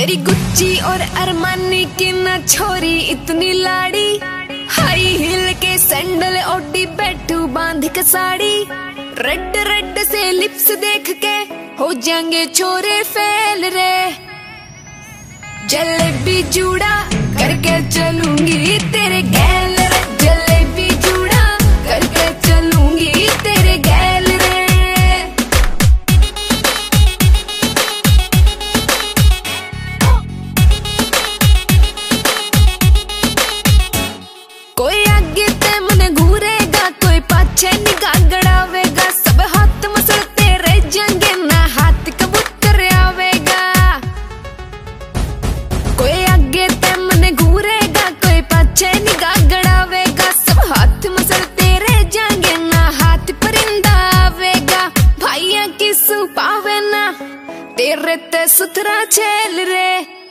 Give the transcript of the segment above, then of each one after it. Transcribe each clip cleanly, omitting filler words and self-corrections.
तेरी गुच्ची और अरमानी की ना छोरी इतनी लाड़ी, हाई हिल के सैंडल ओढ़ी बैठू बांध के साड़ी। रेड रेड से लिप्स देख के हो जाएंगे छोरे फेल रे। जलेबी जूड़ा करके चलूंगी तेरे गैल रे, जलेबी जूड़ा करके चलूंगी तेरे गैल रे। कोई आगे ते मने घूरेगा, कोई पाछे निगाह गड़ावेगा, सब हाथ मसलते रह जाएंगे ना हाथ कबूतर आवेगा। कोई आगे ते मने घूरेगा, कोई पाछे निगाह गड़ावेगा, सब हाथ मसलते रह जाएंगे ना हाथ परिंदा आवेगा। भाइया किसू पावे ना तेरे ते सुथरा छेल रे।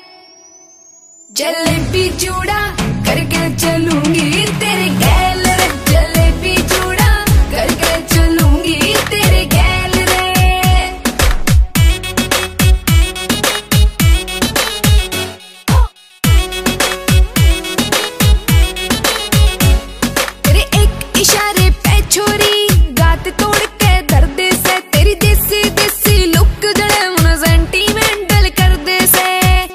जलेबी जूड़ा करके चलूंगी तेरे गैल रे, जलेबी जूड़ा करके चलूंगी तेरे गैल रे। तेरे एक इशारे पे छोरी गात तोड़ के दर्द से, तेरी देसी देसी लुक जड़े मन सेंटीमेंटल कर दे से।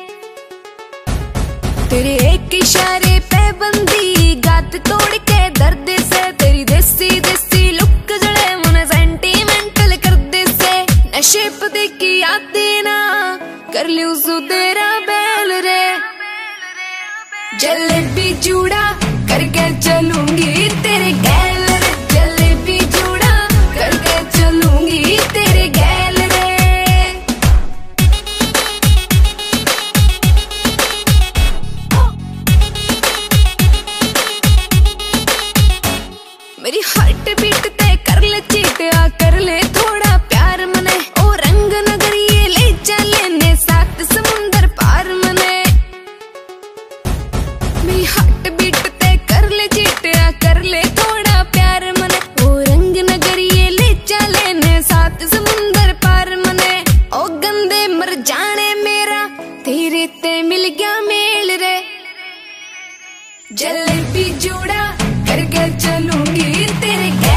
तेरे एक इशारे पे बंदी गात तोड़ के दर्द से, तेरी देसी देसी लुक जड़े मन सेंटीमेंटल कर दे से। नशे पदे की यादें ना कर लूं तेरा बैल रे। जलेबी जूड़ा करके चलूंगी तेरे गैल रे, जलेबी जूड़ा करके चलूंगी तेरे गैल रे। मेरी हार्ट बीट ते कर ले चीट, आ कर ले थोड़ा प्यार मने, ओ रंग नगरिए ले चले ने सात समुंदर पार मने। मेरी हार्ट बीट ते कर ले चीट, आ कर ले थोड़ा प्यार मने, ओ रंग नगरिए ले चले ने सात समुंदर पार मने। ओ गंदे मर जाने मेरा तेरे ते मिल गया मेल रे। जलेबी जूड़ा करके चलूंगी तेरे